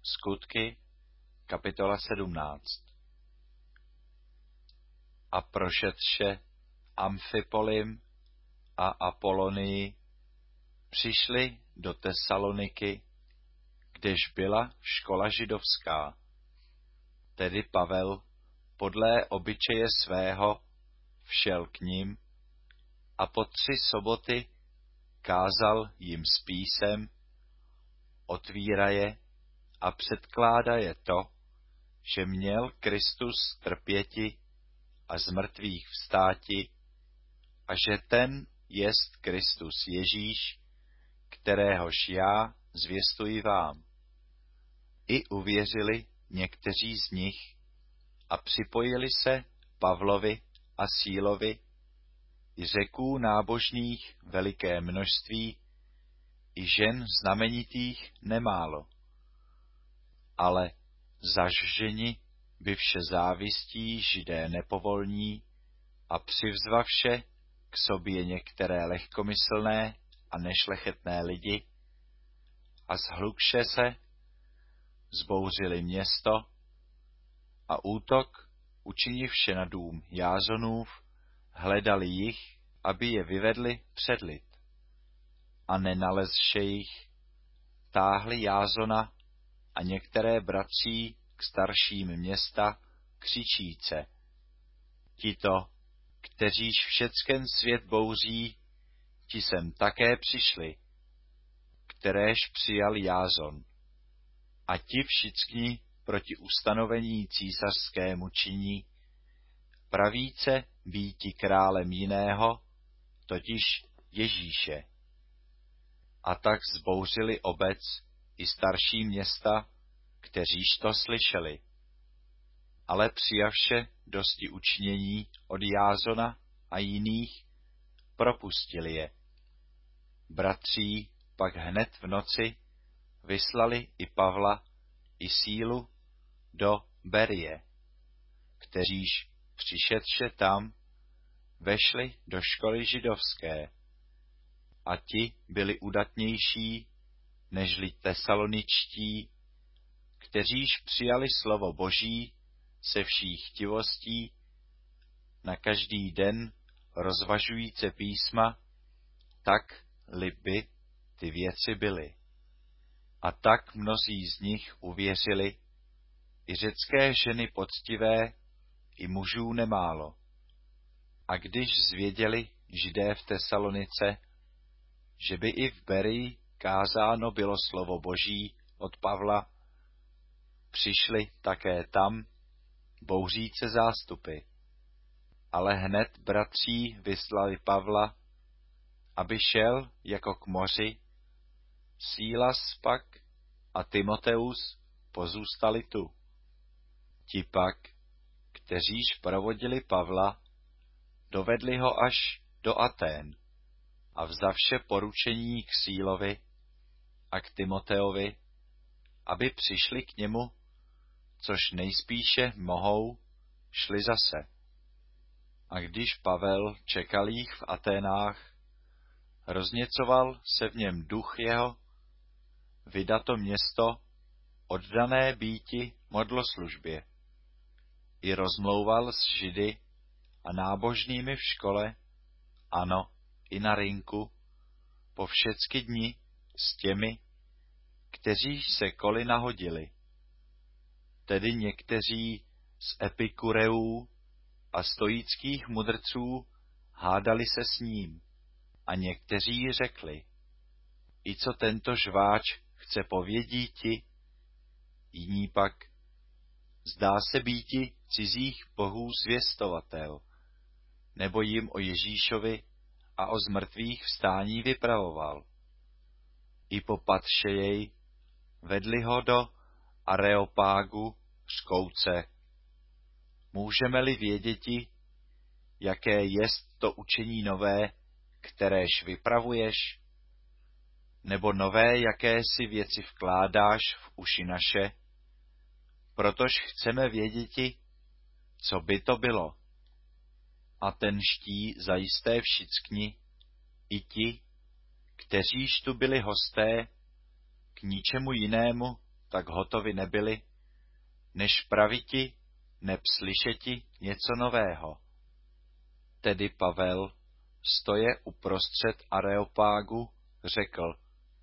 Skutky, kapitola 17. A prošetře Amfipolim a Apolonii přišli do Tesaloniky, kdež byla škola židovská. Tedy Pavel podle obyčeje svého všel k nim a po 3 soboty kázal jim z písem, otvíraje a předkládaje to, že měl Kristus trpěti a z mrtvých vstáti a že ten jest Kristus Ježíš, kteréhož já zvěstuji vám. I uvěřili někteří z nich a připojili se Pavlovi a Sílovi, i Řeků nábožných veliké množství, i žen znamenitých nemálo. Ale zažženi by vše závistí Židé nepovolní a přivzvavše k sobě některé lehkomyslné a nešlechetné lidi a zhlukše se, zbouřili město a útok, učinivše na dům Jázonův, hledali jich, aby je vyvedli před lid. A nenalezše jich, táhli Jázona a některé bratří k starším města, křičíce: Tito, kteříž všecken svět bouří, ti sem také přišli, kteréž přijal Jázon. A ti všichni proti ustanovení císařskému činí, pravíce býti králem jiného, totiž Ježíše. A tak zbouřili obec i starší města, kteříž to slyšeli. Ale přijavše dosti učinění od Jázona a jiných, propustili je. Bratří pak hned v noci vyslali i Pavla, i Sílu do Berie, kteříž přišedše tam, vešli do školy židovské. A ti byli udatnější, nežli tesaloničtí, kteříž přijali slovo Boží se vší chtivostí, na každý den rozvažujíce písma, tak-li by ty věci byly. A tak mnozí z nich uvěřili, i řecké ženy poctivé, i mužů nemálo. A když zvěděli Židé v Tesalonice, že by i v Berii kázáno bylo slovo Boží od Pavla, přišli také tam bouříce zástupy. Ale hned bratří vyslali Pavla, aby šel jako k moři, Sílas pak a Timoteus pozůstali tu. Ti pak, kteříž provodili Pavla, dovedli ho až do Atén a vzavše poručení k Sílovi a k Timoteovi, aby přišli k němu, což nejspíše mohou, šli zase. A když Pavel čekal jich v Aténách, rozněcoval se v něm duch jeho, vydato město, oddané býti modloslužbě. I rozmlouval s Židy a nábožnými v škole, ano, i na rynku, po všecky dni s těmi, kteří se koli nahodili. Tedy někteří z Epikureů a stoických mudrců hádali se s ním, a někteří řekli: I co tento žváč chce povědíti? Jiní pak: Zdá se býti cizích bohů zvěstovatel, nebo jim o Ježíšovi a o zmrtvých vstání vypravoval. I popatše jej, vedli ho do Areopágu řkouce: Můžeme-li věděti, jaké jest to učení nové, kteréž vypravuješ? Nebo nové jakési věci vkládáš v uši naše? Protož chceme věděti, co by to bylo. A tenští zajisté všichni, i ti, kteříž tu byli hosté, k ničemu jinému tak hotovi nebyli, než praviti neb slyšeti něco nového. Tedy Pavel, stoje uprostřed Areopágu, řekl: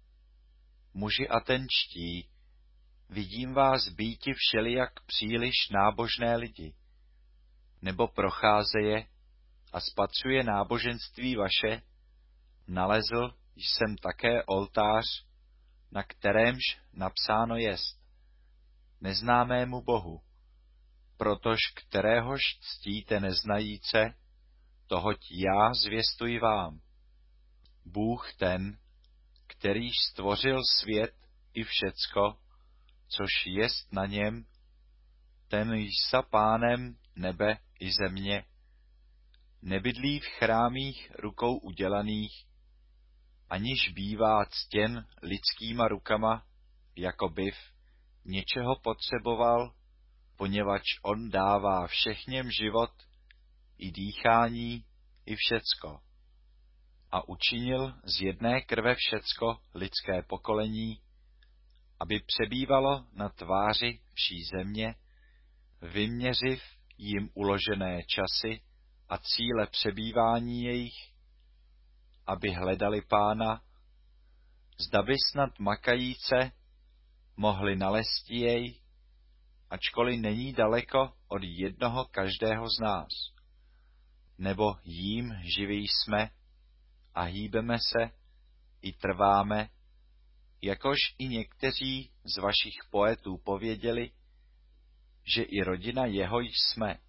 Muži atenčtí, vidím vás býti všelijak příliš nábožné lidi, nebo procházeje a spatřuje náboženství vaše, nalezl jsem také oltář, na kterémž napsáno jest: Neznámému Bohu, protož kteréhož ctíte neznajíce, tohoť já zvěstuji vám. Bůh ten, kterýž stvořil svět i všecko, což jest na něm, ten jsa pánem nebe i země, nebydlí v chrámích rukou udělaných, aniž bývá ctěn lidskýma rukama, jako byv něčeho potřeboval, poněvadž on dává všechněm život, i dýchání, i všecko. A učinil z jedné krve všecko lidské pokolení, aby přebývalo na tváři vší země, vyměřiv jim uložené časy a cíle přebývání jejich, aby hledali Pána, zda by snad makajíce mohli nalézt jej, ačkoliv není daleko od jednoho každého z nás. Nebo jím živí jsme a hýbeme se i trváme, jakož i někteří z vašich poetů pověděli, že i rodina jeho jsme.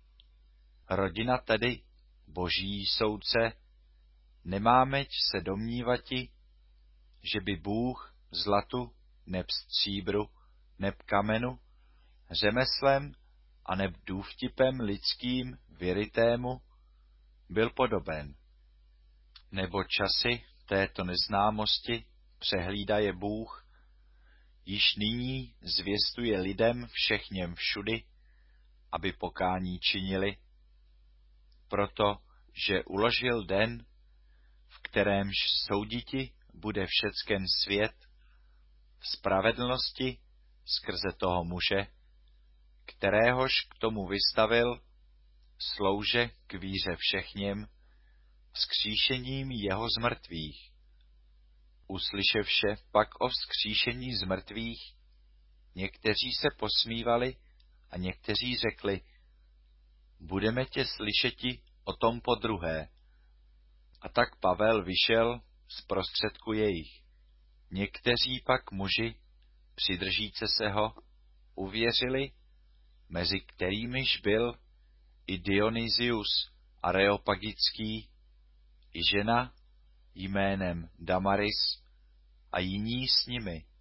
Rodina tedy Boží soudce, nemámeť se domnívati, že by Bůh zlatu, neb stříbru, neb kamenu, řemeslem a neb důvtipem lidským vyrytému byl podoben. Nebo časy této neznámosti přehlídaje Bůh, již nyní zvěstuje lidem všechněm všudy, aby pokání činili, proto, že uložil den, v kterémž souditi bude všecken svět, v spravedlnosti skrze toho muže, kteréhož k tomu vystavil, slouže k víře všechněm, vzkříšením jeho z mrtvých. Uslyševše pak o vzkříšení z mrtvých, někteří se posmívali a někteří řekli: Budeme tě slyšeti o tom podruhé. A tak Pavel vyšel z prostředku jejich. Někteří pak muži, přidržíce se ho, uvěřili, mezi kterýmiž byl i Dionysius Areopagický, i žena jménem Damaris a jiní s nimi.